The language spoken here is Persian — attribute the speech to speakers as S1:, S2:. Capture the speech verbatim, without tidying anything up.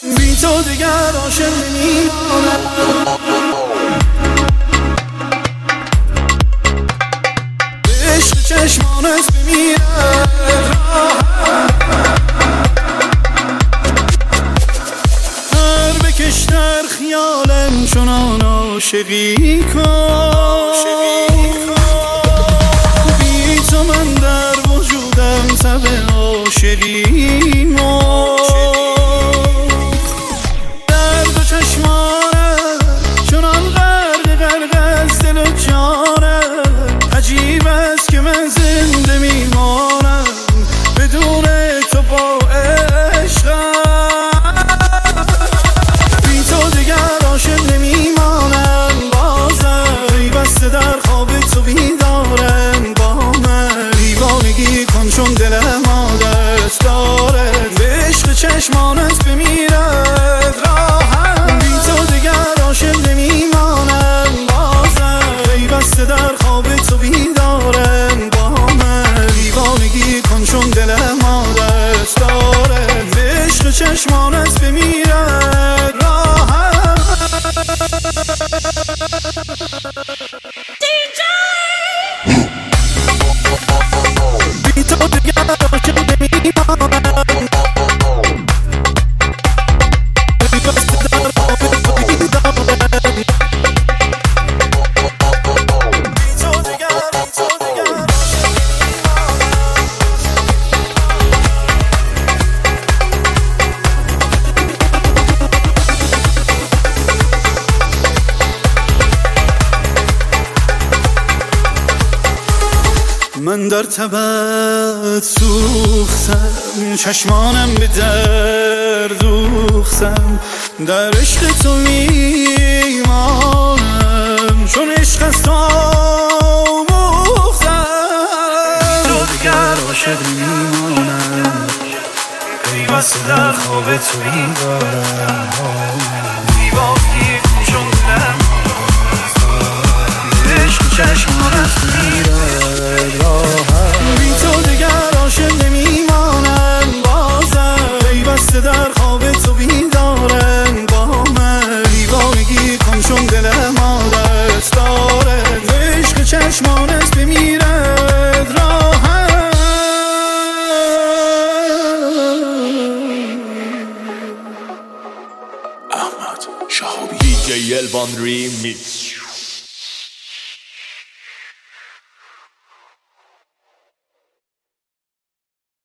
S1: بی تو دیگر عاشق نمیمانم. به عشق چشمانت بمیرد هر بکش در خیالم چنان عاشقی کن. بی تو من در وجودم تب عاشقی مرد. درد و چشمانت چنان غرق غرق از دل و جانم. عجیب است که من زنده میمانم بدون تو با عشقم. بی تو دیگر عاشق نمیمانم بازم. ای بسته در خواب تو بیدارم با من. دیوانگی کن چون دلم عادت دارد به عشق چشمانت بمیرد راحت. بی تو دیگر عاشق نمیمانم بازم. ای بسته در خواب تو بیدارم با من. دیوانگی کن چون دلم عادت دارد به عشق چشمانت بمیرد راحت. بی تو دیگر عاشق نمیمانم. ای بسته در خواب تو بیدارم. بی تو دیگر بی تو دیگر من در تبت سوختم. چشمانم به در دوختم. در عشق تو میمانم چون عشق از تو آموختم. تو دیگر عاشق نمیمانم. ای بسته در خواب تو بیدارم. دیوانگی کن چون دلم عشق چشمانت میرد راحت. بی تو دیگر عاشق نمیمانم بازم. ای بسته در خواب تو بیدارم با من. دیوانگی کن چون دلم عادت دارد به عشق چشمانت بمیرد راحت.
S2: احمد شهابی دی جی الوان ریمیکس.